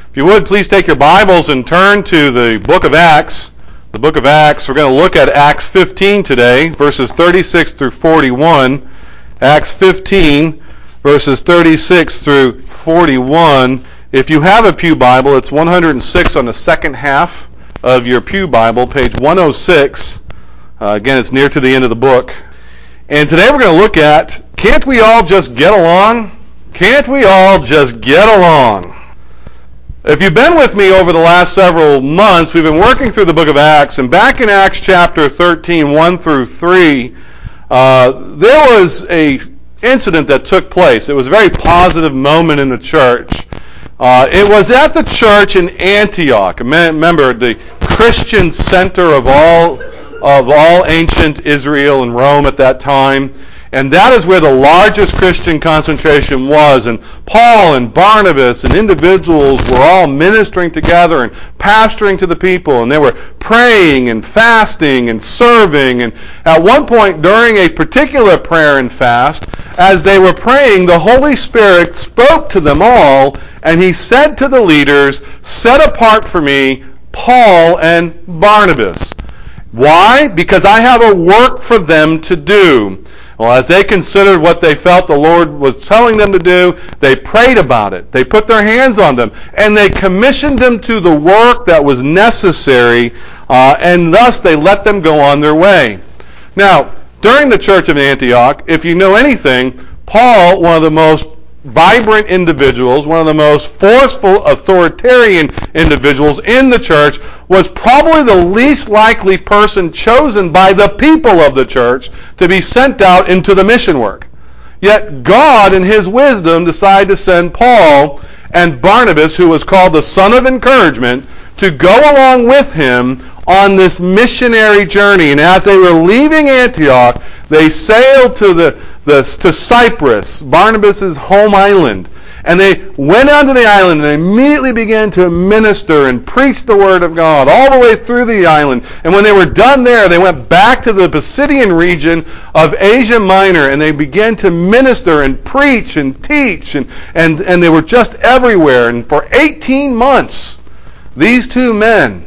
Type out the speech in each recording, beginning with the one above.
If you would, please take your Bibles and turn to the book of Acts. The book of Acts, we're going to look at Acts 15 today, verses 36 through 41. Acts 15, verses 36 through 41. If you have a pew Bible, it's 106 on the second half of your pew Bible, page 106. Again, it's near to the end of the book. And today we're going to look at, can't we all just get along? Can't we all just get along? If you've been with me over the last several months, we've been working through the book of Acts, and back in Acts chapter 13, 1 through 3, there was an incident that took place. It was a very positive moment in the church. It was at the church in Antioch. Remember, the Christian center of all ancient Israel and Rome at that time. And that is where the largest Christian concentration was. And Paul and Barnabas and individuals were all ministering together and pastoring to the people. And they were praying and fasting and serving. And at one point during a particular prayer and fast, as they were praying, the Holy Spirit spoke to them all. And he said to the leaders, "Set apart for me Paul and Barnabas." Why? Because I have a work for them to do. Well, as they considered what they felt the Lord was telling them to do, they prayed about it. They put their hands on them, and they commissioned them to the work that was necessary, and thus they let them go on their way. Now, during the church of Antioch, if you know anything, Paul, one of the most vibrant individuals, one of the most forceful, authoritarian individuals in the church, was probably the least likely person chosen by the people of the church to be sent out into the mission work. Yet God, in His wisdom, decided to send Paul and Barnabas, who was called the son of encouragement, to go along with him on this missionary journey. And as they were leaving Antioch, they sailed to Cyprus, Barnabas' home island. And they went onto the island and immediately began to minister and preach the Word of God all the way through the island. And when they were done there, they went back to the Pisidian region of Asia Minor, and they began to minister and preach and teach, and they were just everywhere. And for 18 months, these two men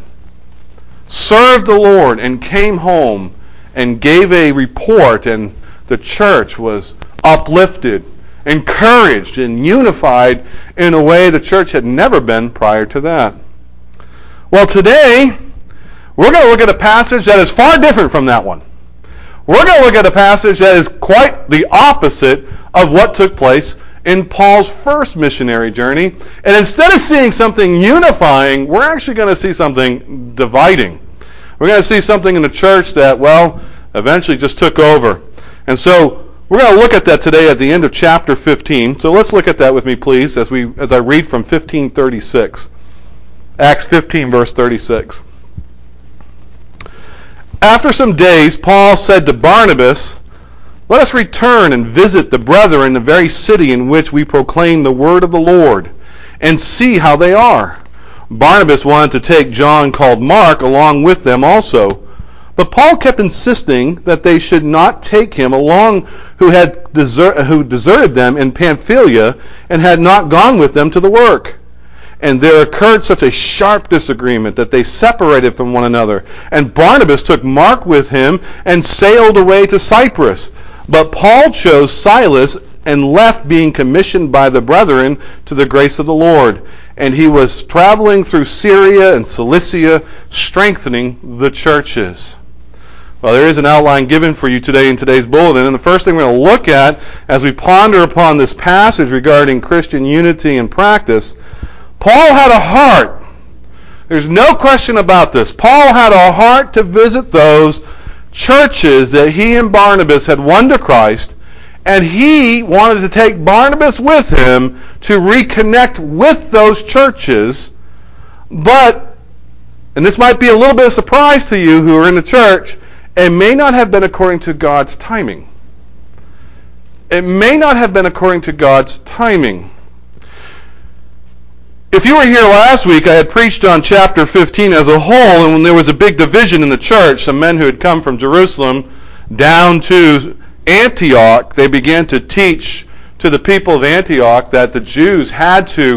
served the Lord and came home and gave a report, and the church was uplifted, encouraged, and unified in a way the church had never been prior to that. Well, today, we're going to look at a passage that is far different from that one. We're going to look at a passage that is quite the opposite of what took place in Paul's first missionary journey. And instead of seeing something unifying, we're actually going to see something dividing. We're going to see something in the church that, well, eventually just took over. And so we're going to look at that today at the end of chapter 15. So let's look at that with me, please, as I read from 15:36. Acts 15, verse 36. After some days, Paul said to Barnabas, "Let us return and visit the brethren in the very city in which we proclaim the word of the Lord, and see how they are." Barnabas wanted to take John, called Mark, along with them also. But Paul kept insisting that they should not take him along, who deserted them in Pamphylia and had not gone with them to the work. And there occurred such a sharp disagreement that they separated from one another. And Barnabas took Mark with him and sailed away to Cyprus. But Paul chose Silas and left, being commissioned by the brethren to the grace of the Lord. And he was traveling through Syria and Cilicia, strengthening the churches. Well, there is an outline given for you today in today's bulletin. And the first thing we're going to look at as we ponder upon this passage regarding Christian unity and practice, Paul had a heart. There's no question about this. Paul had a heart to visit those churches that he and Barnabas had won to Christ, and he wanted to take Barnabas with him to reconnect with those churches. But, and this might be a little bit of a surprise to you who are in the church, it may not have been according to God's timing. It may not have been according to God's timing. If you were here last week, I had preached on chapter 15 as a whole, and when there was a big division in the church, some men who had come from Jerusalem down to Antioch, they began to teach to the people of Antioch that the Jews had to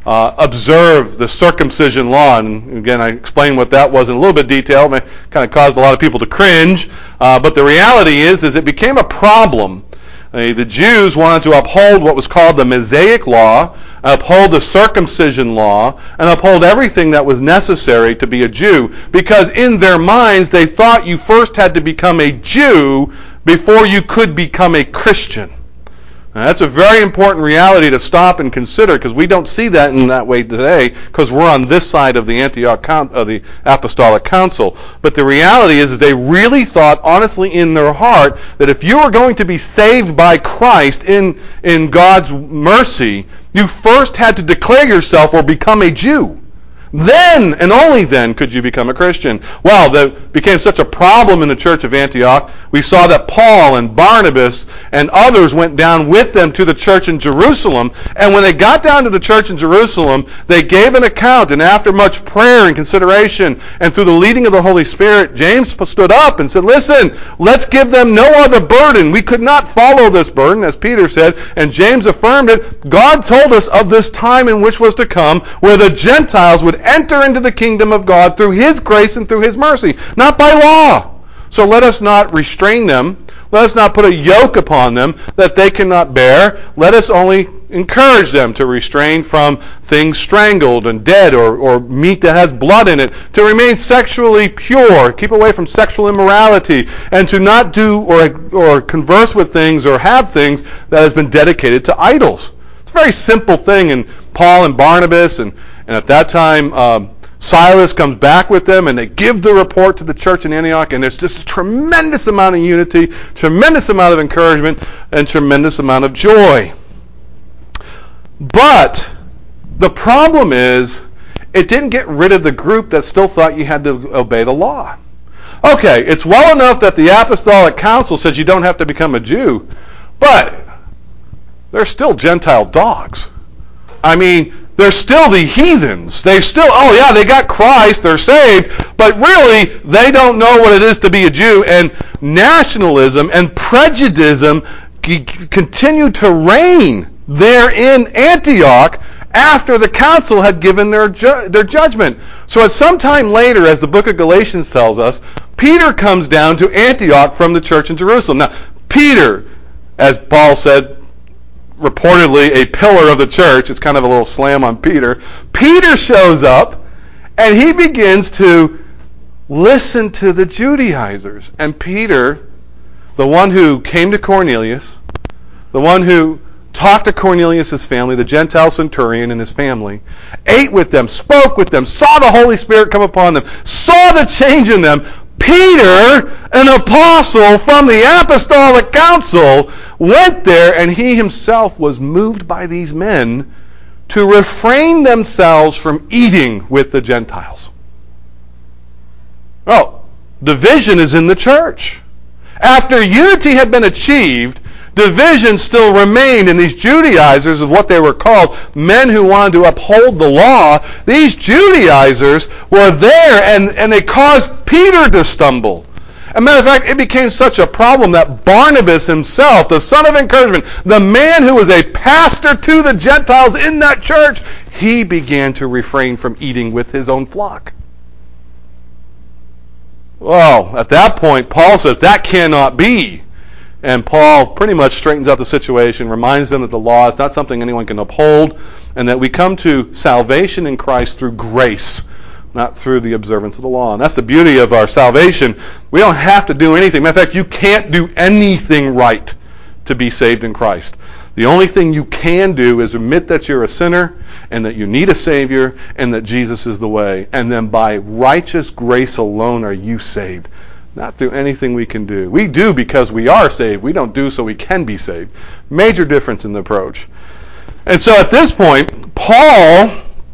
observe the circumcision law. And again, I explained what that was in a little bit of detail. It kind of caused a lot of people to cringe. But the reality is it became a problem. The Jews wanted to uphold what was called the Mosaic Law, uphold the circumcision law, and uphold everything that was necessary to be a Jew, because in their minds they thought you first had to become a Jew before you could become a Christian. Now, that's a very important reality to stop and consider, because we don't see that in that way today, because we're on this side of the Antioch of the Apostolic Council. But the reality is they really thought honestly in their heart that if you were going to be saved by Christ in God's mercy, you first had to declare yourself or become a Jew. Then, and only then, could you become a Christian. Well, that became such a problem in the church of Antioch. We saw that Paul and Barnabas and others went down with them to the church in Jerusalem. And when they got down to the church in Jerusalem, they gave an account. And after much prayer and consideration, and through the leading of the Holy Spirit, James stood up and said, listen, let's give them no other burden. We could not follow this burden, as Peter said. And James affirmed it. God told us of this time in which was to come, where the Gentiles would enter into the kingdom of God through His grace and through His mercy, not by law. So let us not restrain them. Let us not put a yoke upon them that they cannot bear. Let us only encourage them to restrain from things strangled and dead, or meat that has blood in it, to remain sexually pure, keep away from sexual immorality, and to not do or converse with things or have things that has been dedicated to idols. It's a very simple thing. And Paul and Barnabas and at that time, Silas comes back with them, and they give the report to the church in Antioch, and there's just a tremendous amount of unity, tremendous amount of encouragement, and tremendous amount of joy. But the problem is, it didn't get rid of the group that still thought you had to obey the law. Okay, it's well enough that the Apostolic Council says you don't have to become a Jew, but they're still Gentile dogs. I mean, they're still the heathens. They got Christ, they're saved, but really, they don't know what it is to be a Jew. And nationalism and prejudice continued to reign there in Antioch after the council had given their judgment. So at some time later, as the book of Galatians tells us, Peter comes down to Antioch from the church in Jerusalem. Now, Peter, as Paul said, reportedly a pillar of the church. It's kind of a little slam on Peter. Peter shows up, and he begins to listen to the Judaizers. And Peter, the one who came to Cornelius, the one who talked to Cornelius' family, the Gentile centurion and his family, ate with them, spoke with them, saw the Holy Spirit come upon them, saw the change in them. Peter, an apostle from the Apostolic Council, went there, and he himself was moved by these men to refrain themselves from eating with the Gentiles. Well, division is in the church. After unity had been achieved, division still remained in these Judaizers, of what they were called, men who wanted to uphold the law. These Judaizers were there, and they caused Peter to stumble. As a matter of fact, it became such a problem that Barnabas himself, the son of encouragement, the man who was a pastor to the Gentiles in that church, he began to refrain from eating with his own flock. Well, at that point, Paul says, that cannot be. And Paul pretty much straightens out the situation, reminds them that the law is not something anyone can uphold, and that we come to salvation in Christ through grace, not through the observance of the law. And that's the beauty of our salvation. We don't have to do anything. Matter of fact, you can't do anything right to be saved in Christ. The only thing you can do is admit that you're a sinner and that you need a Savior and that Jesus is the way. And then by righteous grace alone are you saved. Not through anything we can do. We do because we are saved. We don't do so we can be saved. Major difference in the approach. And so at this point, Paul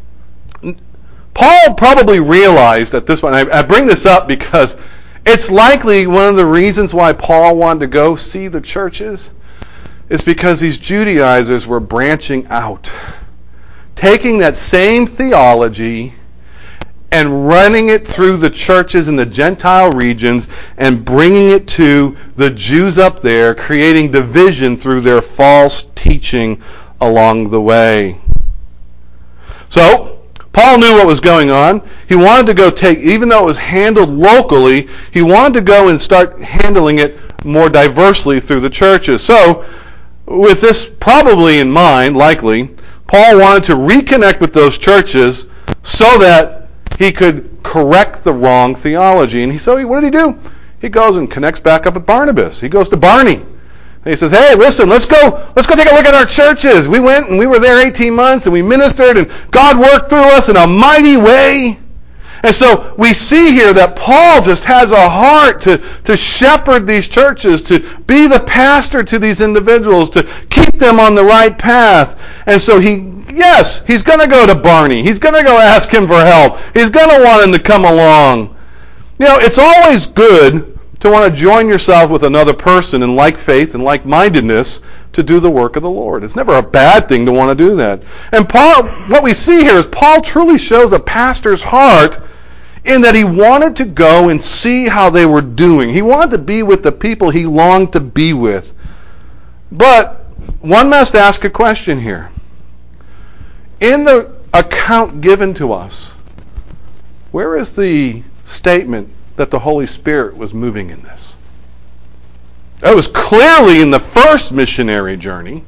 probably realized at this point, I bring this up because it's likely one of the reasons why Paul wanted to go see the churches is because these Judaizers were branching out, taking that same theology and running it through the churches in the Gentile regions and bringing it to the Jews up there, creating division through their false teaching along the way. So, Paul knew what was going on. He wanted to go take, even though it was handled locally, he wanted to go and start handling it more diversely through the churches. So, with this probably in mind, likely, Paul wanted to reconnect with those churches so that he could correct the wrong theology. And so what did he do? He goes and connects back up with Barnabas. He goes to Barney. And he says, hey, listen, let's go take a look at our churches. We went and we were there 18 months and we ministered and God worked through us in a mighty way. And so we see here that Paul just has a heart to shepherd these churches, to be the pastor to these individuals, to keep them on the right path. And so he's going to go to Barney. He's going to go ask him for help. He's going to want him to come along. You know, it's always good to want to join yourself with another person in like faith and like-mindedness to do the work of the Lord. It's never a bad thing to want to do that. And Paul, what we see here is Paul truly shows a pastor's heart in that he wanted to go and see how they were doing. He wanted to be with the people he longed to be with. But one must ask a question here. In the account given to us, where is the statement that the Holy Spirit was moving in this? It was clearly in the first missionary journey.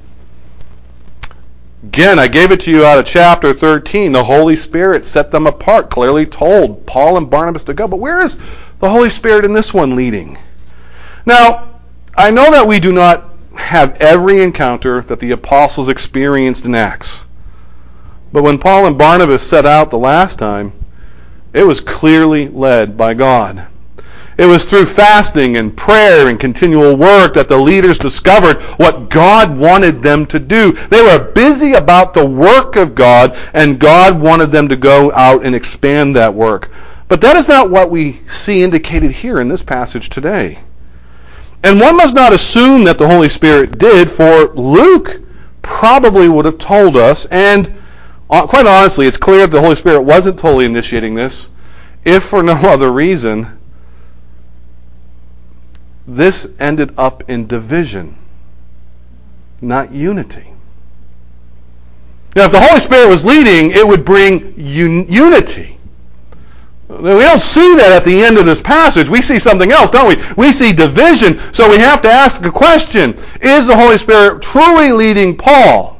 Again, I gave it to you out of chapter 13. The Holy Spirit set them apart, clearly told Paul and Barnabas to go. But where is the Holy Spirit in this one leading? Now, I know that we do not have every encounter that the apostles experienced in Acts. But when Paul and Barnabas set out the last time, it was clearly led by God. It was through fasting and prayer and continual work that the leaders discovered what God wanted them to do. They were busy about the work of God, and God wanted them to go out and expand that work. But that is not what we see indicated here in this passage today. And one must not assume that the Holy Spirit did, for Luke probably would have told us, and quite honestly, it's clear that the Holy Spirit wasn't totally initiating this, if for no other reason. This ended up in division, not unity. Now, if the Holy Spirit was leading, it would bring unity. We don't see that at the end of this passage. We see something else, don't we? We see division, so we have to ask the question, is the Holy Spirit truly leading Paul?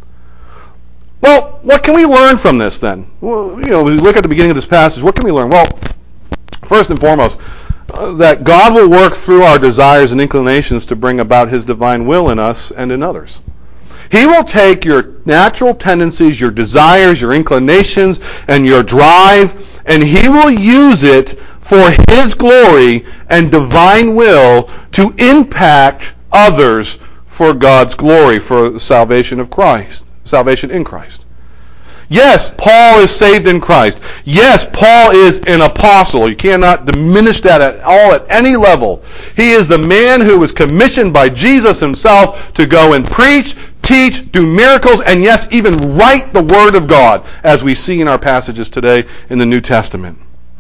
Well, what can we learn from this then? Well, we look at the beginning of this passage, what can we learn? Well, first and foremost, that God will work through our desires and inclinations to bring about His divine will in us and in others. He will take your natural tendencies, your desires, your inclinations, and your drive, and He will use it for His glory and divine will to impact others for God's glory, for the salvation of Christ, salvation in Christ. Yes, Paul is saved in Christ. Yes, Paul is an apostle. You cannot diminish that at all at any level. He is the man who was commissioned by Jesus himself to go and preach, teach, do miracles, and yes, even write the Word of God, as we see in our passages today in the New Testament.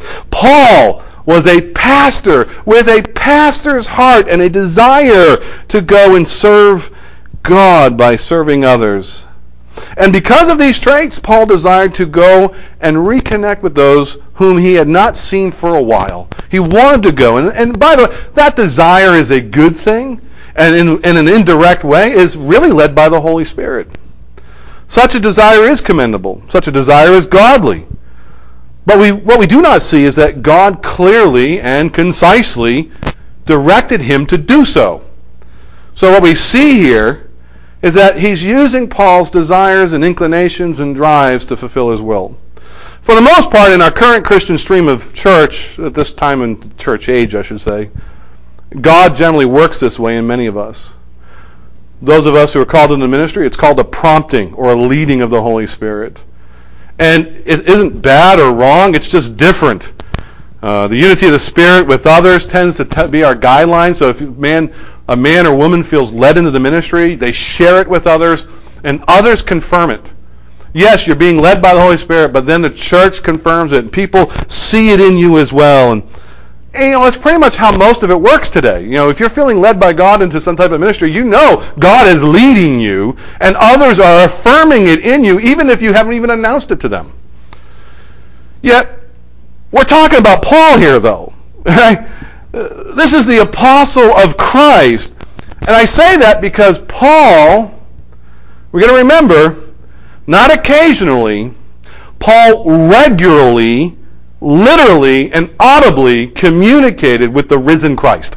Paul was a pastor with a pastor's heart and a desire to go and serve God by serving others. And because of these traits, Paul desired to go and reconnect with those whom he had not seen for a while. He wanted to go. And by the way, that desire is a good thing, and in an indirect way is really led by the Holy Spirit. Such a desire is commendable. Such a desire is godly. But what we do not see is that God clearly and concisely directed him to do so. So what we see here is that he's using Paul's desires and inclinations and drives to fulfill his will. For the most part, in our current Christian stream of church, at this time in church age, I should say, God generally works this way in many of us. Those of us who are called into ministry, it's called a prompting or a leading of the Holy Spirit. And it isn't bad or wrong, it's just different. The unity of the Spirit with others tends to be our guideline. So if a man or woman feels led into the ministry, they share it with others, and others confirm it. Yes, you're being led by the Holy Spirit, but then the church confirms it, and people see it in you as well. And And, it's pretty much how most of it works today. If you're feeling led by God into some type of ministry, God is leading you, and others are affirming it in you, even if you haven't even announced it to them. Yet, we're talking about Paul here, though. This is the apostle of Christ. And I say that because Paul, we're going to remember, not occasionally, Paul regularly, literally, and audibly communicated with the risen Christ.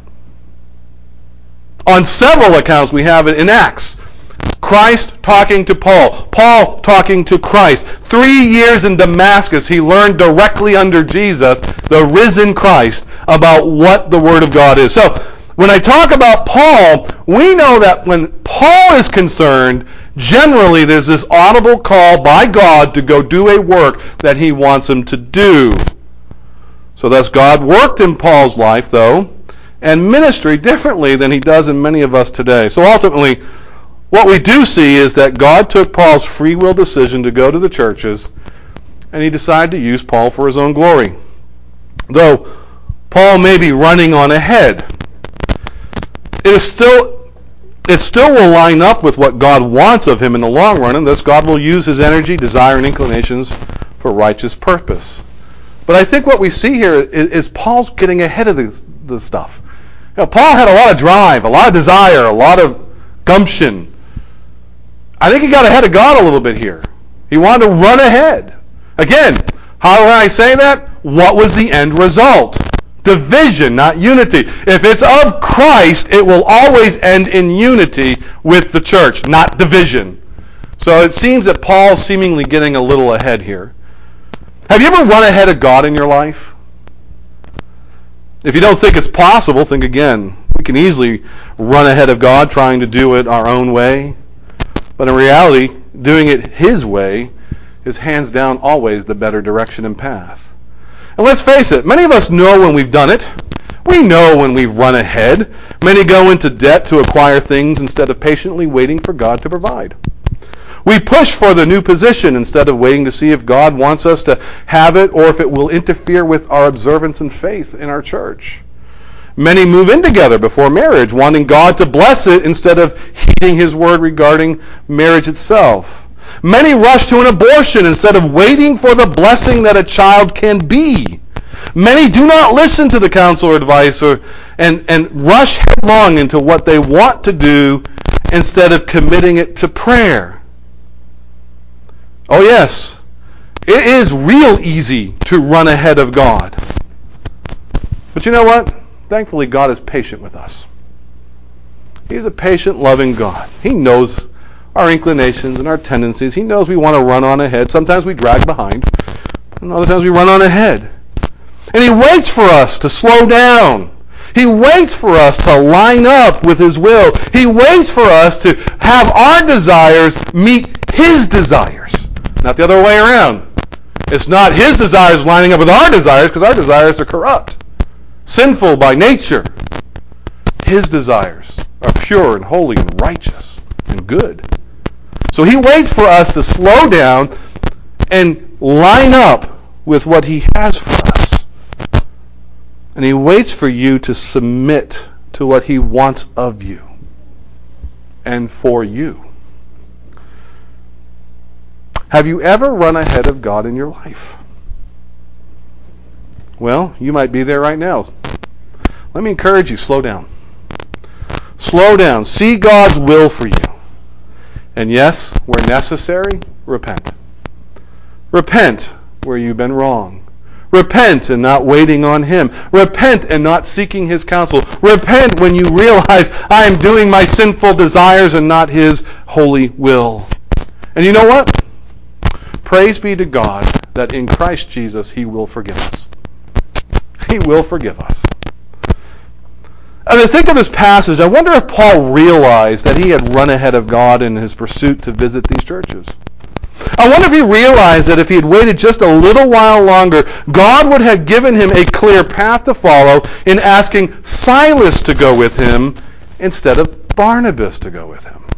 On several accounts we have it in Acts. Christ talking to Paul. Paul talking to Christ. 3 years in Damascus, he learned directly under Jesus, the risen Christ, about what the Word of God is. So, when I talk about Paul, we know that when Paul is concerned, generally there's this audible call by God to go do a work that he wants him to do. So thus God worked in Paul's life, though, and ministry differently than he does in many of us today. So ultimately, what we do see is that God took Paul's free will decision to go to the churches, and he decided to use Paul for his own glory. Though Paul may be running on ahead, it still will line up with what God wants of him in the long run, and thus God will use his energy, desire, and inclinations for righteous purpose. But I think what we see here is Paul's getting ahead of the stuff. Paul had a lot of drive, a lot of desire, a lot of gumption. I think he got ahead of God a little bit here. He wanted to run ahead. Again, how do I say that? What was the end result? Division, not unity. If it's of Christ, it will always end in unity with the church, not division. So it seems that Paul's seemingly getting a little ahead here. Have you ever run ahead of God in your life? If you don't think it's possible, think again. We can easily run ahead of God trying to do it our own way. But in reality, doing it His way is hands down always the better direction and path. And let's face it, many of us know when we've done it. We know when we've run ahead. Many go into debt to acquire things instead of patiently waiting for God to provide. We push for the new position instead of waiting to see if God wants us to have it or if it will interfere with our observance and faith in our church. Many move in together before marriage, wanting God to bless it instead of heeding His word regarding marriage itself. Many rush to an abortion instead of waiting for the blessing that a child can be. Many do not listen to the counsel or advice and rush headlong into what they want to do instead of committing it to prayer. Oh yes, it is real easy to run ahead of God. But you know what? Thankfully, God is patient with us. He's a patient, loving God. He knows our inclinations and our tendencies. He knows we want to run on ahead. Sometimes we drag behind, and other times we run on ahead. And He waits for us to slow down. He waits for us to line up with His will. He waits for us to have our desires meet His desires. Not the other way around. It's not His desires lining up with our desires, because our desires are corrupt, sinful by nature. His desires are pure and holy and righteous and good. So He waits for us to slow down and line up with what He has for us. And He waits for you to submit to what He wants of you and for you. Have you ever run ahead of God in your life? Well, you might be there right now. Let me encourage you, slow down. Slow down. See God's will for you. And yes, where necessary, repent. Repent where you've been wrong. Repent and not waiting on Him. Repent and not seeking His counsel. Repent when you realize I am doing my sinful desires and not His holy will. And you know what? Praise be to God that in Christ Jesus He will forgive us. He will forgive us. As I think of this passage, I wonder if Paul realized that he had run ahead of God in his pursuit to visit these churches. I wonder if he realized that if he had waited just a little while longer, God would have given him a clear path to follow in asking Silas to go with him instead of Barnabas to go with him.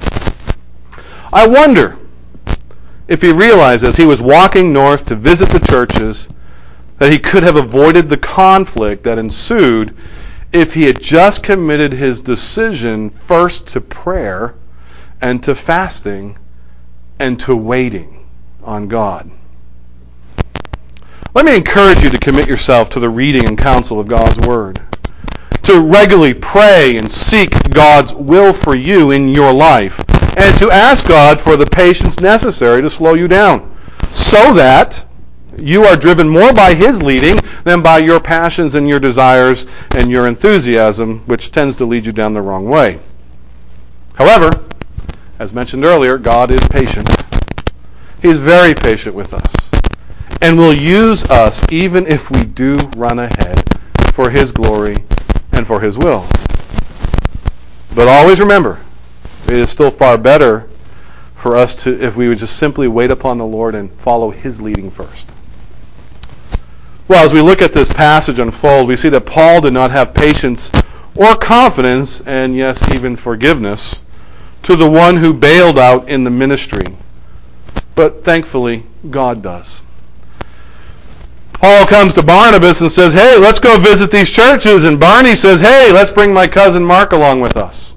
I wonder if he realized as he was walking north to visit the churches that he could have avoided the conflict that ensued if he had just committed his decision first to prayer and to fasting and to waiting on God. Let me encourage you to commit yourself to the reading and counsel of God's Word, to regularly pray and seek God's will for you in your life, and to ask God for the patience necessary to slow you down, so that you are driven more by His leading than by your passions and your desires and your enthusiasm, which tends to lead you down the wrong way. However, as mentioned earlier, God is patient. He is very patient with us, and will use us even if we do run ahead for His glory and for His will. But always remember, it is still far better for us to, if we would just simply wait upon the Lord and follow His leading first. Well, as we look at this passage unfold, we see that Paul did not have patience or confidence, and yes, even forgiveness, to the one who bailed out in the ministry. But thankfully, God does. Paul comes to Barnabas and says, hey, let's go visit these churches. And Barney says, hey, let's bring my cousin Mark along with us.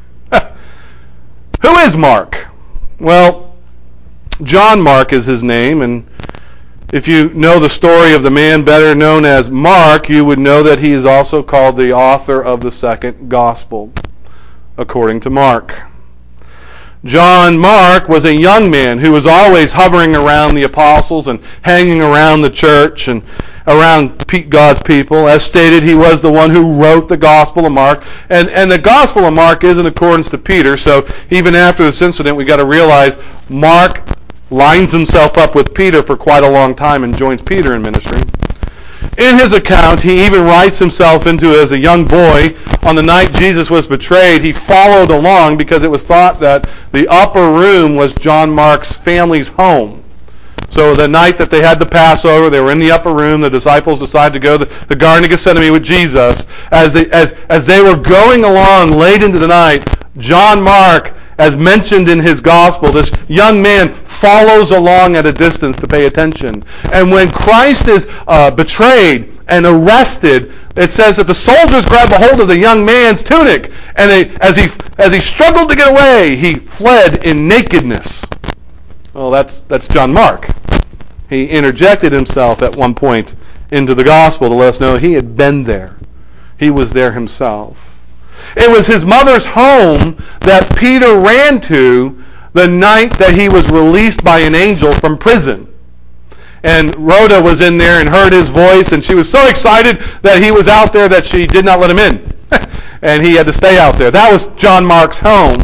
Who is Mark? Well, John Mark is his name, and if you know the story of the man better known as Mark, you would know that he is also called the author of the second gospel, according to Mark. John Mark was a young man who was always hovering around the apostles and hanging around the church and around God's people. As stated, he was the one who wrote the Gospel of Mark. And the Gospel of Mark is in accordance to Peter, so even after this incident, we've got to realize Mark lines himself up with Peter for quite a long time and joins Peter in ministry. In his account, he even writes himself into, as a young boy, on the night Jesus was betrayed, he followed along because it was thought that the upper room was John Mark's family's home. So the night that they had the Passover, they were in the upper room. The disciples decided to go to the Garden of Gethsemane with Jesus. As they were going along late into the night, John Mark, as mentioned in his gospel, this young man follows along at a distance to pay attention. And when Christ is betrayed and arrested, it says that the soldiers grabbed a hold of the young man's tunic, and as he struggled to get away, he fled in nakedness. Well, that's John Mark. He interjected himself at one point into the gospel to let us know he had been there. He was there himself. It was his mother's home that Peter ran to the night that he was released by an angel from prison. And Rhoda was in there and heard his voice, and she was so excited that he was out there that she did not let him in. And he had to stay out there. That was John Mark's home.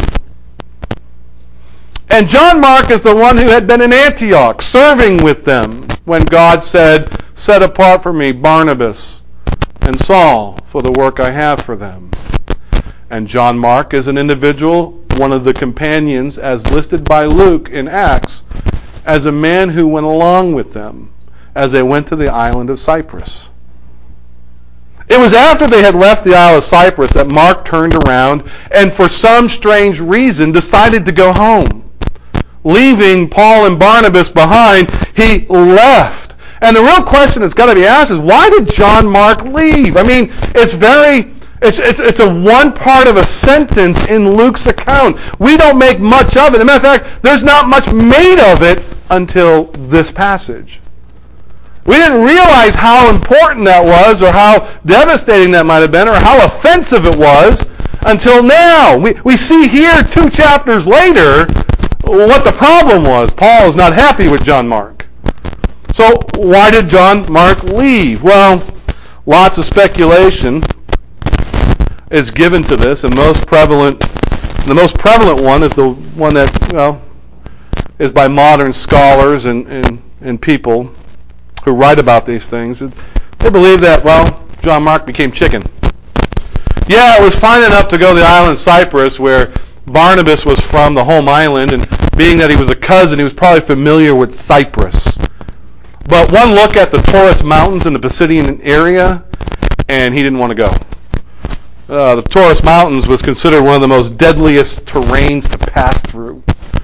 And John Mark is the one who had been in Antioch, serving with them, when God said, set apart for me Barnabas and Saul for the work I have for them. And John Mark is an individual, one of the companions, as listed by Luke in Acts, as a man who went along with them as they went to the island of Cyprus. It was after they had left the Isle of Cyprus that Mark turned around and for some strange reason decided to go home. Leaving Paul and Barnabas behind, he left. And the real question that's got to be asked is, why did John Mark leave? I mean, it's a one part of a sentence in Luke's account. We don't make much of it. As a matter of fact, there's not much made of it until this passage. We didn't realize how important that was, or how devastating that might have been, or how offensive it was until now. We see here 2 chapters later what the problem was. Paul is not happy with John Mark. So why did John Mark leave? Well, lots of speculation is given to this, and the most prevalent one is the one that, is by modern scholars and people who write about these things. They believe that, John Mark became chicken. Yeah, it was fine enough to go to the island of Cyprus, where Barnabas was from, the home island, and being that he was a cousin, he was probably familiar with Cyprus. But one look at the Taurus Mountains in the Pisidian area, and he didn't want to go. The Taurus Mountains was considered one of the most deadliest terrains to pass through.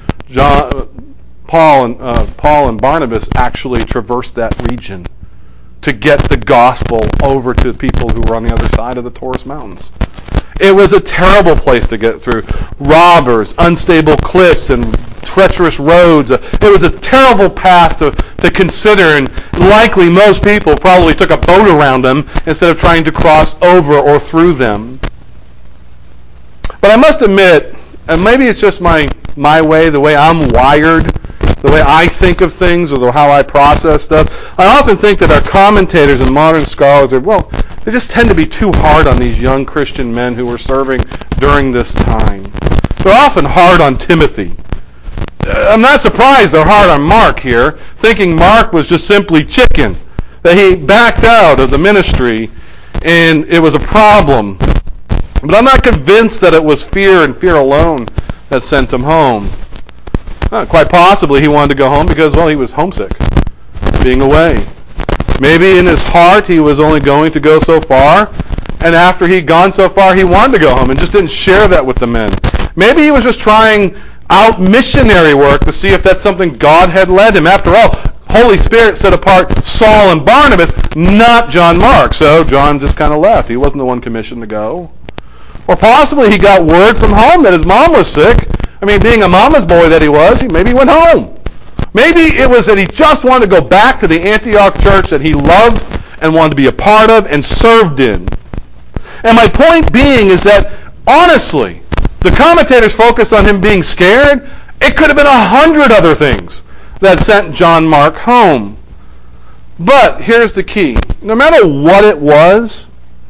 Paul and Barnabas actually traversed that region to get the gospel over to people who were on the other side of the Taurus Mountains. It was a terrible place to get through. Robbers, unstable cliffs, and treacherous roads. It was a terrible path to consider, and likely most people probably took a boat around them instead of trying to cross over or through them. But I must admit, and maybe it's just my way, the way I'm wired, the way I think of things, or how I process stuff, I often think that our commentators and modern scholars they just tend to be too hard on these young Christian men who were serving during this time. They're often hard on Timothy. I'm not surprised they're hard on Mark here, thinking Mark was just simply chicken, that he backed out of the ministry and it was a problem. But I'm not convinced that it was fear and fear alone that sent him home. Quite possibly he wanted to go home because, he was homesick, being away. Maybe in his heart he was only going to go so far, and after he'd gone so far he wanted to go home and just didn't share that with the men. Maybe he was just trying out missionary work to see if that's something God had led him. After all, Holy Spirit set apart Saul and Barnabas, not John Mark. So John just kind of left. He wasn't the one commissioned to go. Or possibly he got word from home that his mom was sick. Being a mama's boy that he was, maybe he went home. Maybe it was that he just wanted to go back to the Antioch church that he loved and wanted to be a part of and served in. And my point being is that, honestly, the commentators focus on him being scared. It could have been 100 other things that sent John Mark home. But here's the key. No matter what it was,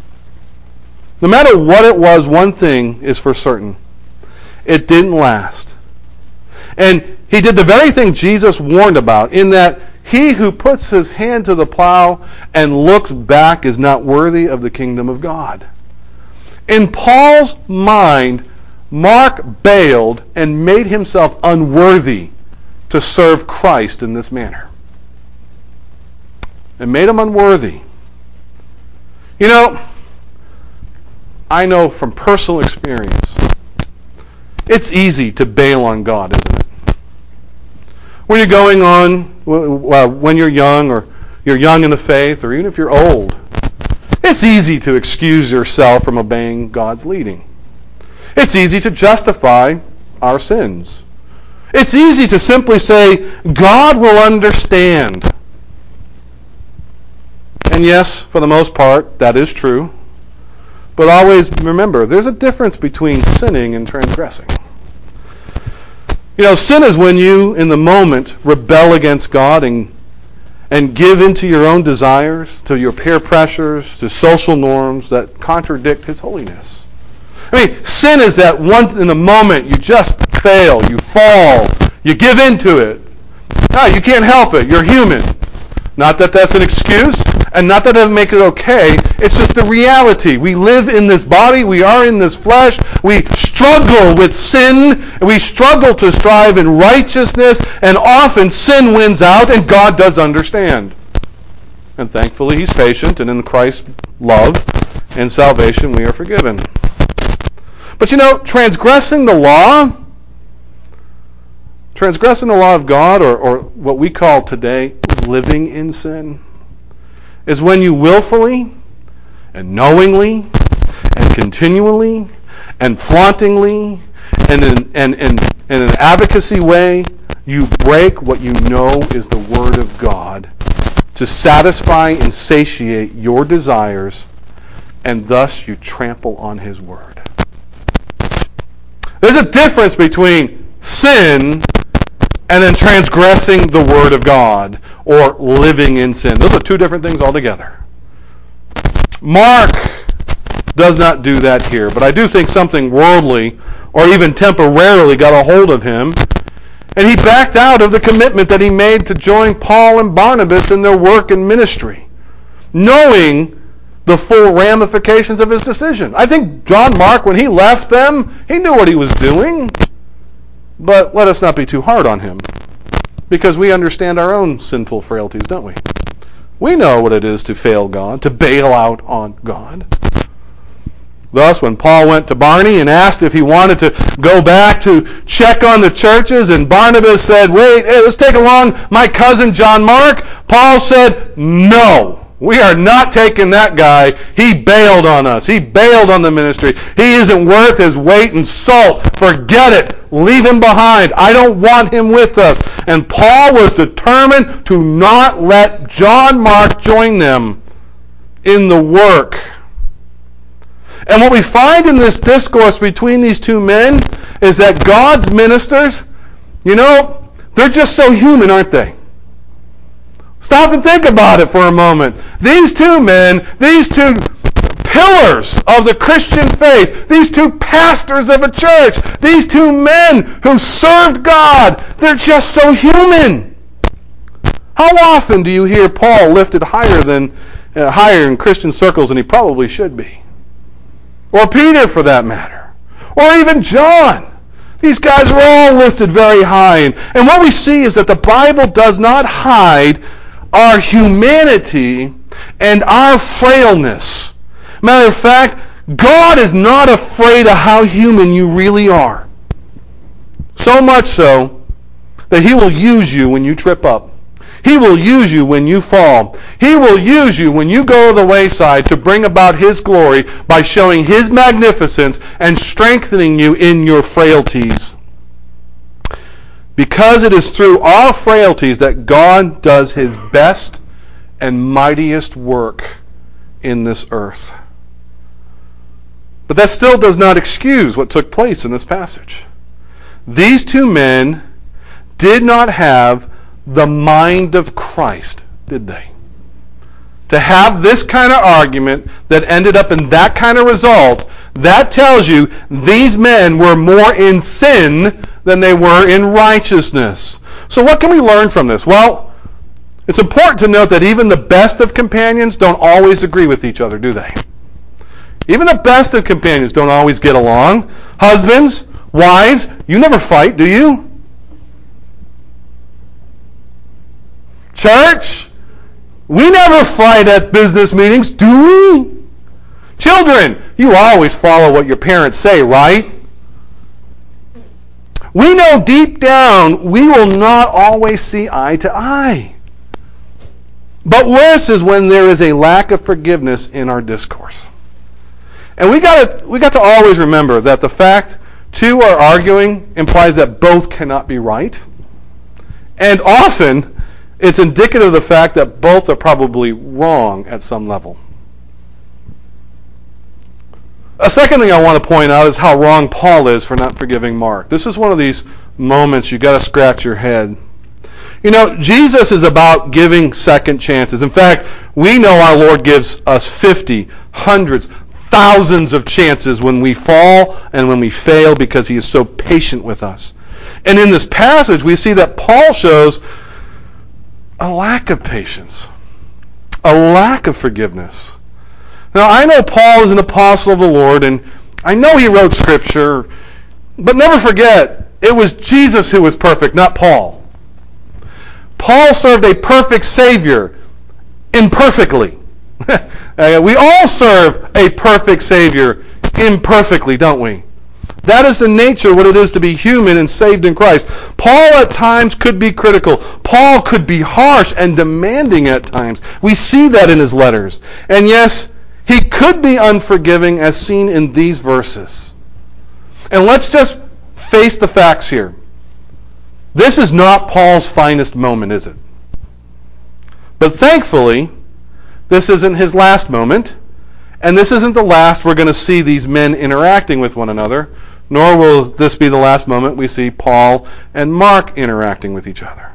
one thing is for certain. It didn't last. And he did the very thing Jesus warned about, in that he who puts his hand to the plow and looks back is not worthy of the kingdom of God. In Paul's mind, Mark bailed and made himself unworthy to serve Christ in this manner. It made him unworthy. I know from personal experience, it's easy to bail on God, isn't it? When you're going on, when you're young, or you're young in the faith, or even if you're old, it's easy to excuse yourself from obeying God's leading. It's easy to justify our sins. It's easy to simply say, God will understand. And yes, for the most part, that is true. But always remember, there's a difference between sinning and transgressing. Sin is when you, in the moment, rebel against God and give into your own desires, to your peer pressures, to social norms that contradict His holiness. Sin is that one in the moment you just fail, you fall, you give into it. You can't help it. You're human. Not that that's an excuse, and not that it doesn't make it okay. It's just the reality. We live in this body. We are in this flesh. We struggle with sin. We struggle to strive in righteousness, and often sin wins out, and God does understand. And thankfully, He's patient, and in Christ's love and salvation, we are forgiven. But transgressing the law of God, or what we call today living in sin, is when you willfully and knowingly and continually and flauntingly and in an advocacy way, you break what you know is the Word of God to satisfy and satiate your desires, and thus you trample on His Word. There's a difference between sin and then transgressing the Word of God, or living in sin. Those are two different things altogether. Mark does not do that here, but I do think something worldly, or even temporarily, got a hold of him, and he backed out of the commitment that he made to join Paul and Barnabas in their work and ministry, knowing the full ramifications of his decision. I think John Mark, when he left them, he knew what he was doing. But let us not be too hard on him, because we understand our own sinful frailties, don't we? We know what it is to fail God, to bail out on God. Thus, when Paul went to Barney and asked if he wanted to go back to check on the churches, and Barnabas said, wait, let's take along my cousin John Mark, Paul said, no. We are not taking that guy. He bailed on us. He bailed on the ministry. He isn't worth his weight in salt. Forget it. Leave him behind. I don't want him with us. And Paul was determined to not let John Mark join them in the work. And what we find in this discourse between these two men is that God's ministers, they're just so human, aren't they? Stop and think about it for a moment. These two men, these two pillars of the Christian faith, these two pastors of a church, these two men who served God, they're just so human. How often do you hear Paul lifted higher in Christian circles than he probably should be? Or Peter, for that matter. Or even John. These guys are all lifted very high. And what we see is that the Bible does not hide our humanity and our frailness. Matter of fact, God is not afraid of how human you really are. So much so that He will use you when you trip up. He will use you when you fall. He will use you when you go to the wayside to bring about His glory by showing His magnificence and strengthening you in your frailties. Because it is through our frailties that God does His best and mightiest work in this earth. But that still does not excuse what took place in this passage. These two men did not have the mind of Christ, did they? To have this kind of argument that ended up in that kind of result, that tells you these men were more in sin than they were in righteousness. So what can we learn from this? Well, it's important to note that even the best of companions don't always agree with each other, do they? Even the best of companions don't always get along. Husbands, wives, you never fight, do you? Church, we never fight at business meetings, do we? Children, you always follow what your parents say, right? We know deep down we will not always see eye to eye. But worse is when there is a lack of forgiveness in our discourse. And we got to always remember that the fact two are arguing implies that both cannot be right. And often it's indicative of the fact that both are probably wrong at some level. A second thing I want to point out is how wrong Paul is for not forgiving Mark. This is one of these moments you got to scratch your head. Jesus is about giving second chances. In fact, we know our Lord gives us 50, hundreds, thousands of chances when we fall and when we fail because He is so patient with us. And in this passage, we see that Paul shows a lack of patience, a lack of forgiveness. Now, I know Paul is an apostle of the Lord, and I know he wrote Scripture, but never forget, it was Jesus who was perfect, not Paul. Paul served a perfect Savior imperfectly. We all serve a perfect Savior imperfectly, don't we? That is the nature of what it is to be human and saved in Christ. Paul at times could be critical. Paul could be harsh and demanding at times. We see that in his letters. And yes, he could be unforgiving as seen in these verses. And let's just face the facts here. This is not Paul's finest moment, is it? But thankfully, this isn't his last moment. And this isn't the last we're going to see these men interacting with one another. Nor will this be the last moment we see Paul and Mark interacting with each other.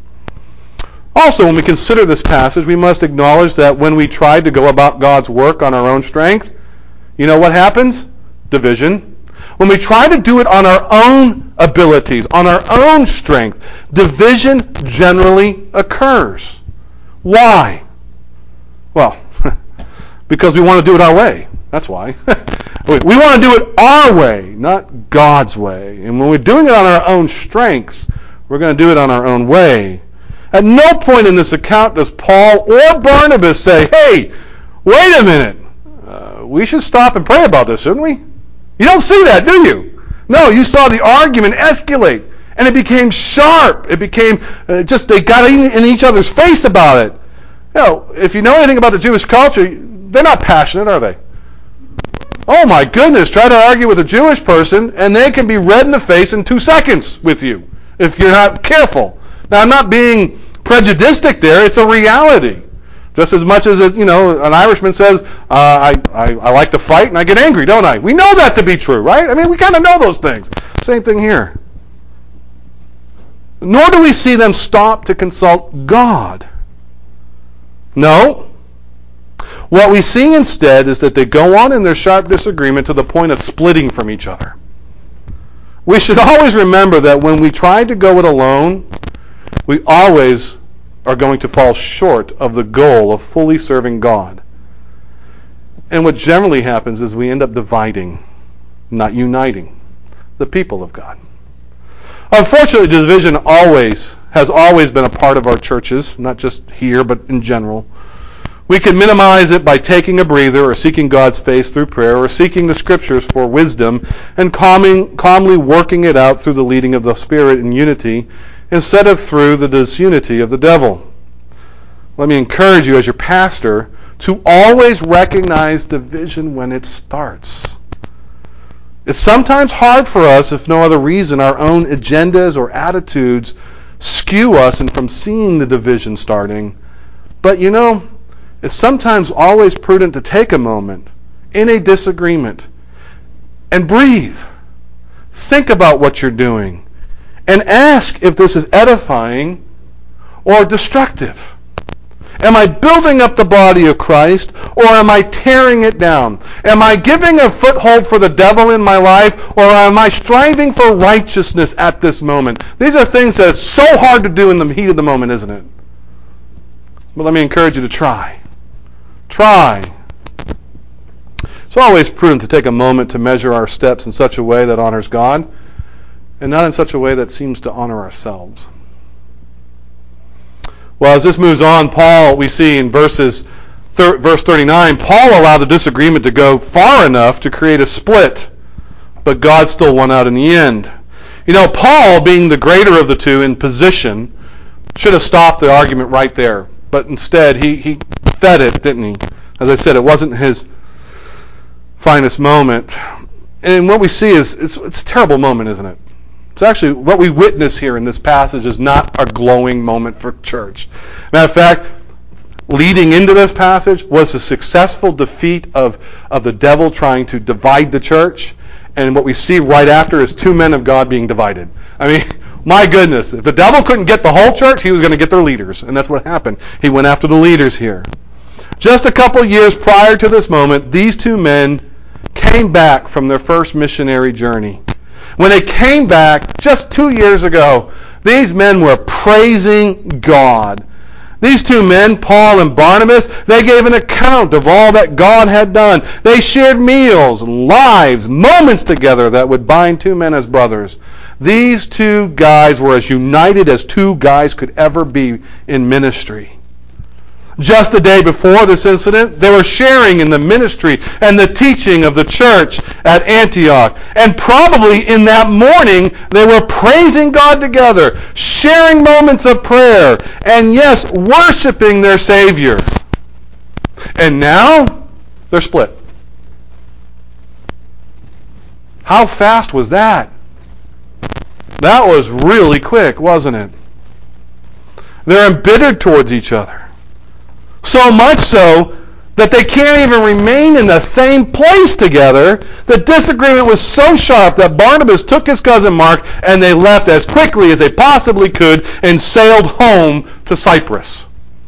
Also, when we consider this passage, we must acknowledge that when we try to go about God's work on our own strength, you know what happens? Division. When we try to do it on our own abilities, on our own strength, division generally occurs. Why? Well, because we want to do it our way. That's why. We want to do it our way, not God's way. And when we're doing it on our own strengths, we're going to do it on our own way. At no point in this account does Paul or Barnabas say, hey, wait a minute. We should stop and pray about this, shouldn't we? You don't see that, do you? No, you saw the argument escalate. And it became sharp. It became they got in each other's face about it. If you know anything about the Jewish culture, they're not passionate, are they? Oh my goodness, try to argue with a Jewish person and they can be red in the face in 2 seconds with you if you're not careful. Now, I'm not being prejudiced there, it's a reality. Just as much as an Irishman says, I like to fight and I get angry, don't I? We know that to be true, right? I mean, we kind of know those things. Same thing here. Nor do we see them stop to consult God. No. What we see instead is that they go on in their sharp disagreement to the point of splitting from each other. We should always remember that when we try to go it alone, we always are going to fall short of the goal of fully serving God. And what generally happens is we end up dividing, not uniting, the people of God. Unfortunately, division has always been a part of our churches, not just here, but in general. We can minimize it by taking a breather or seeking God's face through prayer or seeking the Scriptures for wisdom and calmly working it out through the leading of the Spirit in unity instead of through the disunity of the devil. Let me encourage you as your pastor to always recognize division when it starts. It's sometimes hard for us, if no other reason, our own agendas or attitudes skew us and from seeing the division starting. But it's sometimes always prudent to take a moment in a disagreement and breathe. Think about what you're doing and ask if this is edifying or destructive. Am I building up the body of Christ or am I tearing it down? Am I giving a foothold for the devil in my life or am I striving for righteousness at this moment? These are things that it's so hard to do in the heat of the moment, isn't it? But let me encourage you to try. Try. It's always prudent to take a moment to measure our steps in such a way that honors God and not in such a way that seems to honor ourselves. Well, as this moves on, Paul, we see in verse 39, Paul allowed the disagreement to go far enough to create a split, but God still won out in the end. Paul, being the greater of the two in position, should have stopped the argument right there, but instead he fed it, didn't he? As I said, it wasn't his finest moment. And what we see is, it's a terrible moment, isn't it? So actually, what we witness here in this passage is not a glowing moment for church. Matter of fact, leading into this passage was a successful defeat of the devil trying to divide the church. And what we see right after is 2 men of God being divided. I mean, my goodness, if the devil couldn't get the whole church, he was going to get their leaders. And that's what happened. He went after the leaders here. Just a couple years prior to this moment, these 2 men came back from their first missionary journey. When they came back just 2 years ago, these men were praising God. These 2 men, Paul and Barnabas, they gave an account of all that God had done. They shared meals, lives, moments together that would bind 2 men as brothers. These 2 guys were as united as 2 guys could ever be in ministry. Just the day before this incident, they were sharing in the ministry and the teaching of the church at Antioch. And probably in that morning, they were praising God together, sharing moments of prayer, and yes, worshiping their Savior. And now, they're split. How fast was that? That was really quick, wasn't it? They're embittered towards each other. So much so that they can't even remain in the same place together. The disagreement was so sharp that Barnabas took his cousin Mark and they left as quickly as they possibly could and sailed home to Cyprus.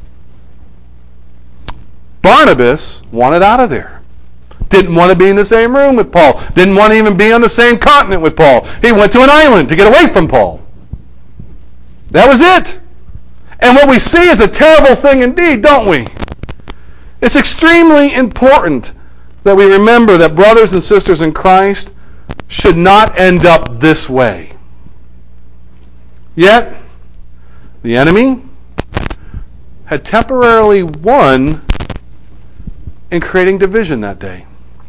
Barnabas wanted out of there. Didn't want to be in the same room with Paul. Didn't want to even be on the same continent with Paul. He went to an island to get away from Paul. That was it. And what we see is a terrible thing indeed, don't we? It's extremely important that we remember that brothers and sisters in Christ should not end up this way. Yet, the enemy had temporarily won in creating division that day.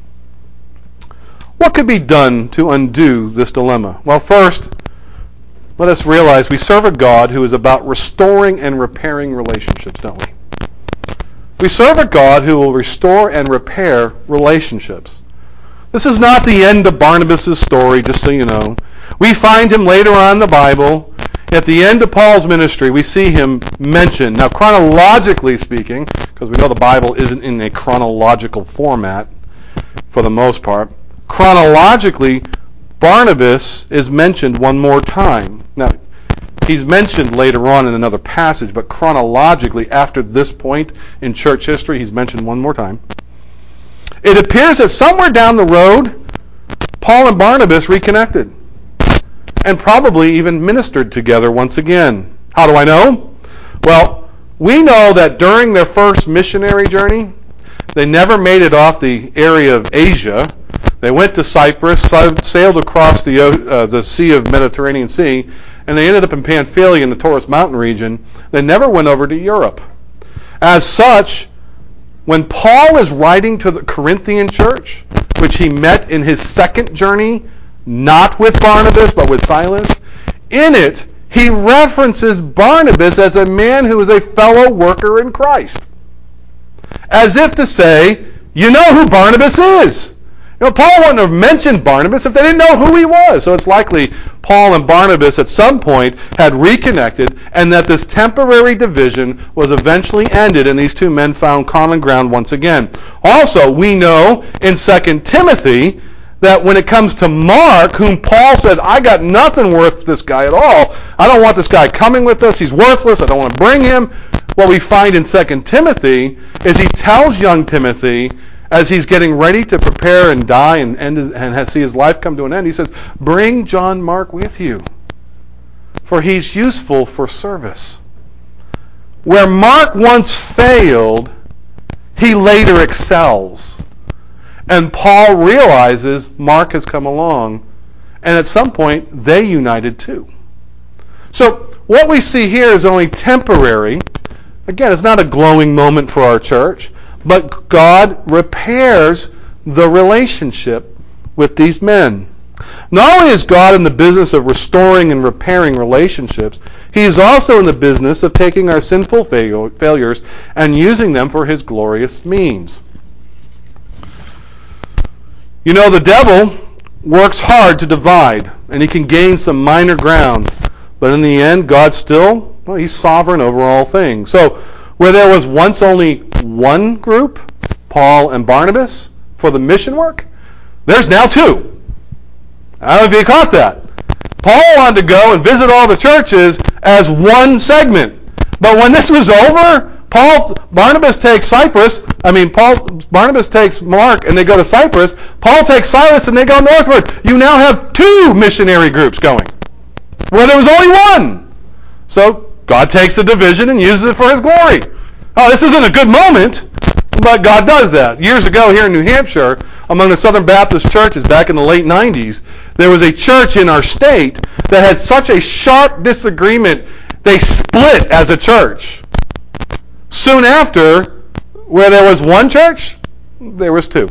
What could be done to undo this dilemma? Well, first, let us realize we serve a God who is about restoring and repairing relationships, don't we? We serve a God who will restore and repair relationships. This is not the end of Barnabas' story, just so you know. We find him later on in the Bible. At the end of Paul's ministry, we see him mentioned. Now, chronologically speaking, because we know the Bible isn't in a chronological format for the most part, chronologically, Barnabas is mentioned one more time. Now, he's mentioned later on in another passage, but chronologically, after this point in church history, he's mentioned one more time. It appears that somewhere down the road, Paul and Barnabas reconnected and probably even ministered together once again. How do I know? Well, we know that during their first missionary journey, they never made it off the area of Asia. They went to Cyprus, sailed across the Sea of Mediterranean Sea, and they ended up in Pamphylia in the Taurus Mountain region. They never went over to Europe. As such, when Paul is writing to the Corinthian church, which he met in his second journey, not with Barnabas, but with Silas, in it, he references Barnabas as a man who is a fellow worker in Christ. As if to say, you know who Barnabas is. You know, Paul wouldn't have mentioned Barnabas if they didn't know who he was. So it's likely Paul and Barnabas at some point had reconnected, and that this temporary division was eventually ended, and these two men found common ground once again. Also, we know in 2 Timothy that when it comes to Mark, whom Paul says, I got nothing worth this guy at all. I don't want this guy coming with us. He's worthless. I don't want to bring him. What we find in 2 Timothy is he tells young Timothy, as he's getting ready to prepare and die and see his life come to an end, he says, bring John Mark with you, for he's useful for service. Where Mark once failed, he later excels. And Paul realizes Mark has come along, and at some point they united too. So what we see here is only temporary. Again, it's not a glowing moment for our church, but God repairs the relationship with these men. Not only is God in the business of restoring and repairing relationships, He is also in the business of taking our sinful failures and using them for His glorious means. You know, the devil works hard to divide, and he can gain some minor ground. But in the end, God still, He's sovereign over all things. So, where there was once only one group, Paul and Barnabas, for the mission work, there's now two. I don't know if you caught that. Paul wanted to go and visit all the churches as one segment. But when this was over, Barnabas takes Mark and they go to Cyprus. Paul takes Silas and they go northward. You now have two missionary groups going, where there was only one. So God takes the division and uses it for His glory. Oh, this isn't a good moment, but God does that. Years ago here in New Hampshire, among the Southern Baptist churches back in the late 90s, there was a church in our state that had such a sharp disagreement, they split as a church. Soon after, where there was one church, there was two.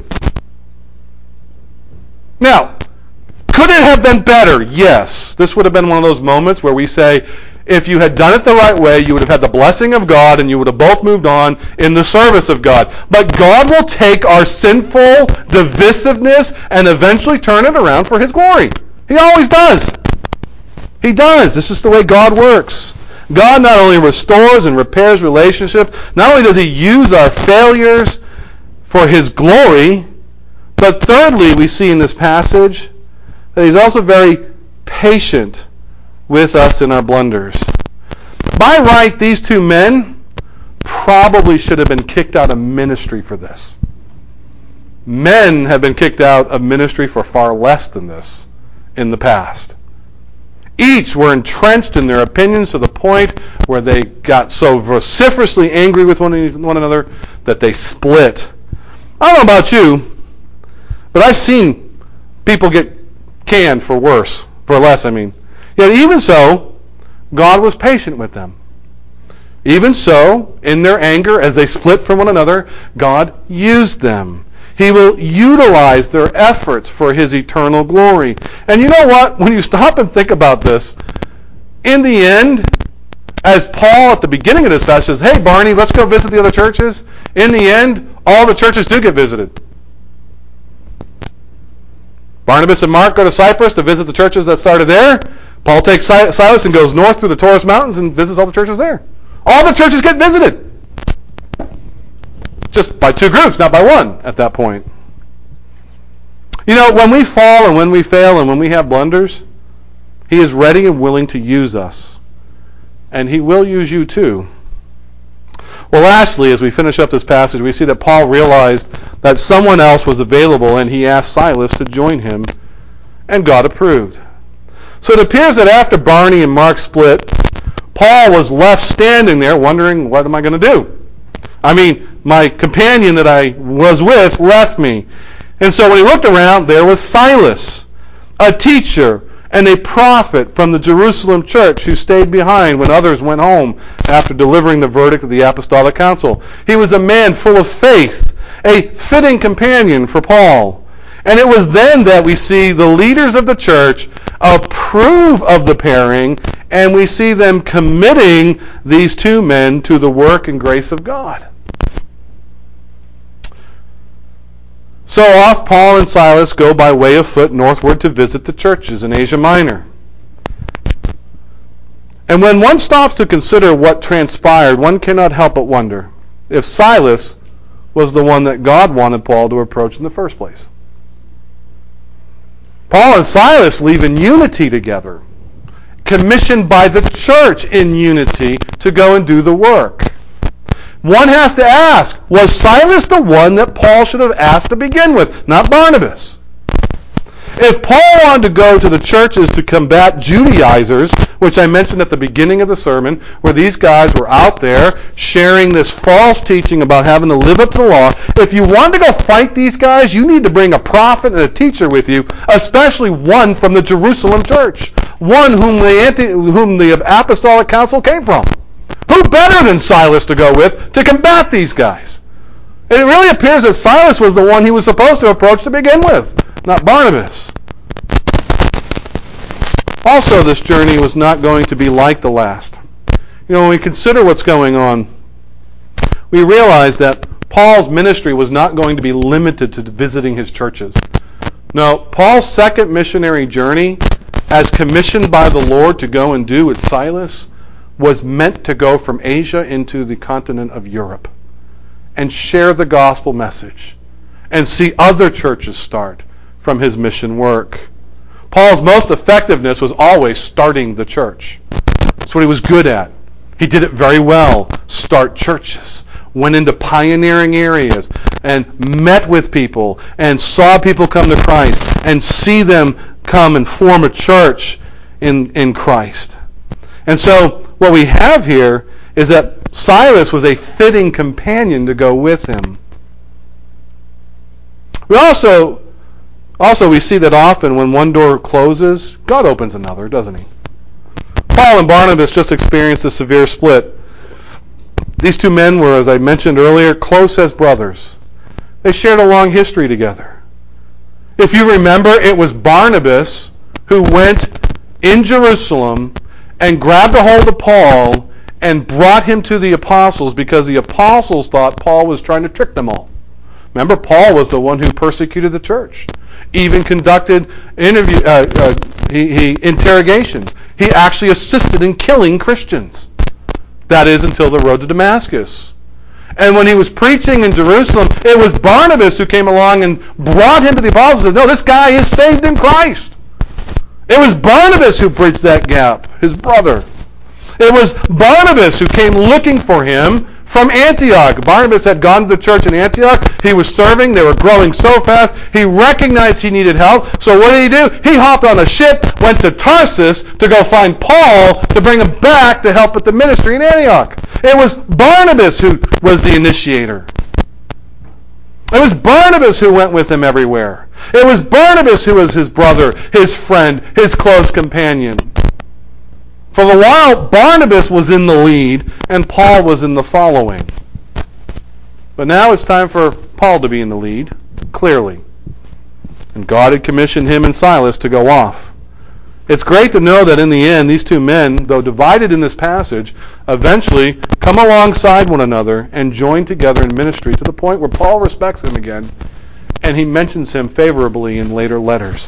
Now, could it have been better? Yes. This would have been one of those moments where we say, if you had done it the right way, you would have had the blessing of God and you would have both moved on in the service of God. But God will take our sinful divisiveness and eventually turn it around for His glory. He always does. He does. This is the way God works. God not only restores and repairs relationships, not only does He use our failures for His glory, but thirdly, we see in this passage that He's also very patient with us in our blunders. By right, these two men probably should have been kicked out of ministry for this. Men have been kicked out of ministry for far less than this in the past. Each were entrenched in their opinions to the point where they got so vociferously angry with one another that they split. I don't know about you, but I've seen people get canned for less. Yet even so, God was patient with them. Even so, in their anger, as they split from one another, God used them. He will utilize their efforts for His eternal glory. And you know what? When you stop and think about this, in the end, as Paul at the beginning of this passage says, hey Barney, let's go visit the other churches. In the end, all the churches do get visited. Barnabas and Mark go to Cyprus to visit the churches that started there. Paul takes Silas and goes north through the Taurus Mountains and visits all the churches there. All the churches get visited. Just by two groups, not by one at that point. You know, when we fall and when we fail and when we have blunders, He is ready and willing to use us. And He will use you too. Well, lastly, as we finish up this passage, we see that Paul realized that someone else was available, and he asked Silas to join him, and God approved. So it appears that after Barney and Mark split, Paul was left standing there wondering, what am I going to do? I mean, my companion that I was with left me. And so when he looked around, there was Silas, a teacher and a prophet from the Jerusalem church who stayed behind when others went home after delivering the verdict of the Apostolic Council. He was a man full of faith, a fitting companion for Paul. And it was then that we see the leaders of the church approve of the pairing, and we see them committing these two men to the work and grace of God. So off Paul and Silas go by way of foot northward to visit the churches in Asia Minor. And when one stops to consider what transpired, one cannot help but wonder if Silas was the one that God wanted Paul to approach in the first place. Paul and Silas leave in unity together, commissioned by the church in unity to go and do the work. One has to ask, was Silas the one that Paul should have asked to begin with, not Barnabas? If Paul wanted to go to the churches to combat Judaizers, which I mentioned at the beginning of the sermon, where these guys were out there sharing this false teaching about having to live up to the law, if you wanted to go fight these guys, you need to bring a prophet and a teacher with you, especially one from the Jerusalem church, one whom the Apostolic Council came from. Who better than Silas to go with to combat these guys? And it really appears that Silas was the one he was supposed to approach to begin with, not Barnabas. Also, this journey was not going to be like the last. You know, when we consider what's going on, we realize that Paul's ministry was not going to be limited to visiting his churches. No, Paul's second missionary journey, as commissioned by the Lord to go and do with Silas, was meant to go from Asia into the continent of Europe and share the gospel message and see other churches start from his mission work. Paul's most effectiveness was always starting the church. That's what he was good at. He did it very well. Start churches. Went into pioneering areas and met with people and saw people come to Christ and see them come and form a church in Christ. And so what we have here is that Silas was a fitting companion to go with him. We also we see that often when one door closes, God opens another, doesn't he? Paul and Barnabas just experienced a severe split. These two men were, as I mentioned earlier, close as brothers. They shared a long history together. If you remember, it was Barnabas who went in Jerusalem and grabbed a hold of Paul and brought him to the apostles because the apostles thought Paul was trying to trick them all. Remember, Paul was the one who persecuted the church, even conducted interrogations. He actually assisted in killing Christians. That is, until the road to Damascus. And when he was preaching in Jerusalem, it was Barnabas who came along and brought him to the apostles and said, no, this guy is saved in Christ. It was Barnabas who bridged that gap, his brother. It was Barnabas who came looking for him from Antioch. Barnabas had gone to the church in Antioch. He was serving. They were growing so fast. He recognized he needed help. So what did he do? He hopped on a ship, went to Tarsus to go find Paul to bring him back to help with the ministry in Antioch. It was Barnabas who was the initiator. It was Barnabas who went with him everywhere. It was Barnabas who was his brother, his friend, his close companion. For a while, Barnabas was in the lead, and Paul was in the following. But now it's time for Paul to be in the lead, clearly. And God had commissioned him and Silas to go off. It's great to know that in the end, these two men, though divided in this passage, eventually come alongside one another and join together in ministry to the point where Paul respects him again, and he mentions him favorably in later letters.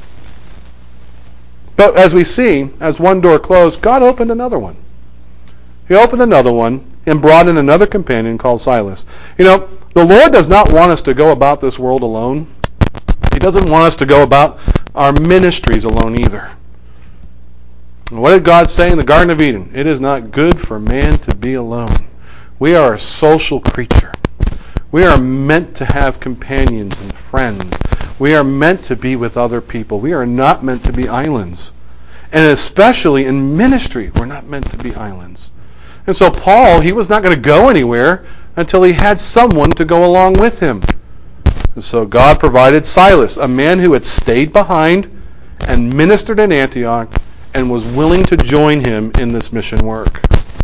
But as we see, as one door closed, God opened another one. He opened another one and brought in another companion called Silas. You know, the Lord does not want us to go about this world alone. He doesn't want us to go about our ministries alone either. What did God say in the Garden of Eden? It is not good for man to be alone. We are a social creature. We are meant to have companions and friends. We are meant to be with other people. We are not meant to be islands. And especially in ministry, we're not meant to be islands. And so Paul, he was not going to go anywhere until he had someone to go along with him. And so God provided Silas, a man who had stayed behind and ministered in Antioch and was willing to join him in this mission work.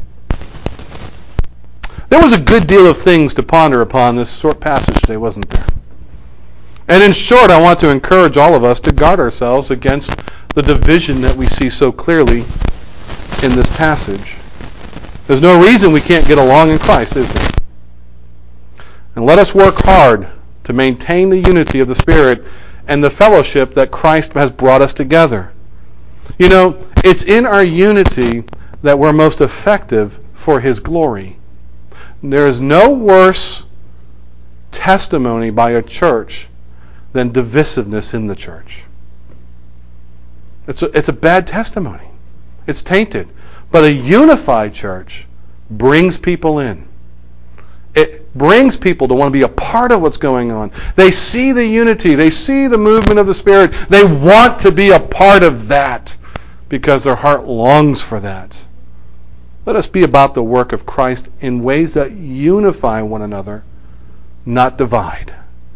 There was a good deal of things to ponder upon this short passage today, wasn't there? And in short, I want to encourage all of us to guard ourselves against the division that we see so clearly in this passage. There's no reason we can't get along in Christ, is there? And let us work hard to maintain the unity of the Spirit and the fellowship that Christ has brought us together. You know, it's in our unity that we're most effective for His glory. There is no worse testimony by a church than divisiveness in the church. It's a bad testimony. It's tainted. But a unified church brings people in. It brings people to want to be a part of what's going on. They see the unity. They see the movement of the Spirit. They want to be a part of that because their heart longs for that. Let us be about the work of Christ in ways that unify one another, not divide.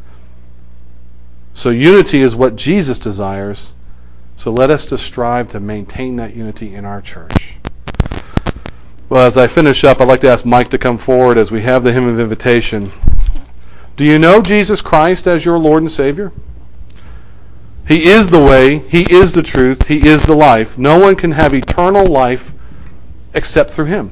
So unity is what Jesus desires. So let us just strive to maintain that unity in our church. Well, as I finish up, I'd like to ask Mike to come forward as we have the hymn of invitation. Do you know Jesus Christ as your Lord and Savior? He is the way, He is the truth, He is the life. No one can have eternal life except through Him.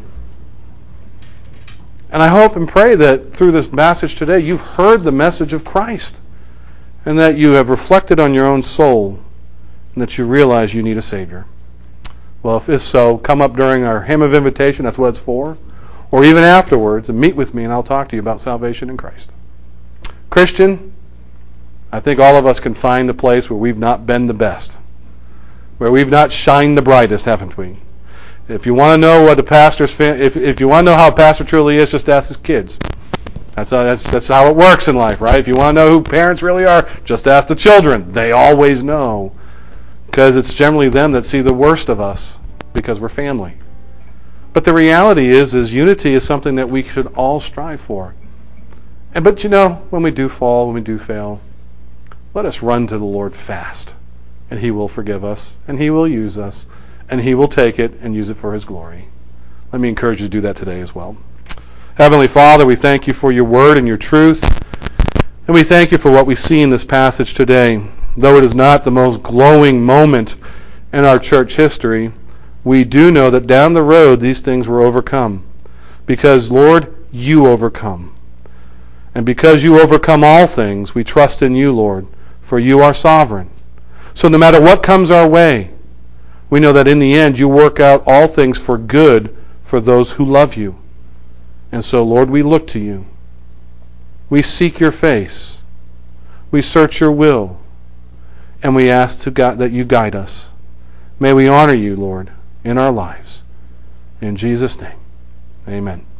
And I hope and pray that through this message today you've heard the message of Christ and that you have reflected on your own soul and that you realize you need a Savior. Well, if it's so, come up during our hymn of invitation, that's what it's for, or even afterwards, and meet with me and I'll talk to you about salvation in Christ. Christian, I think all of us can find a place where we've not been the best, where we've not shined the brightest, haven't we? If you want to know what the pastor's, if you want to know how a pastor truly is, just ask his kids. That's how it works in life, right? If you want to know who parents really are, just ask the children. They always know. Because it's generally them that see the worst of us because we're family. But the reality is unity is something that we should all strive for. But you know, when we do fall, when we do fail, let us run to the Lord fast. And He will forgive us, and He will use us, and He will take it and use it for His glory. Let me encourage you to do that today as well. Heavenly Father, we thank You for Your word and Your truth. And we thank You for what we see in this passage today. Though it is not the most glowing moment in our church history, we do know that down the road these things were overcome. Because, Lord, You overcome. And because You overcome all things, we trust in You, Lord, for You are sovereign. So no matter what comes our way, we know that in the end You work out all things for good for those who love You. And so, Lord, we look to You. We seek Your face. We search Your will. And we ask to God that You guide us. May we honor You, Lord, in our lives. In Jesus' name, amen.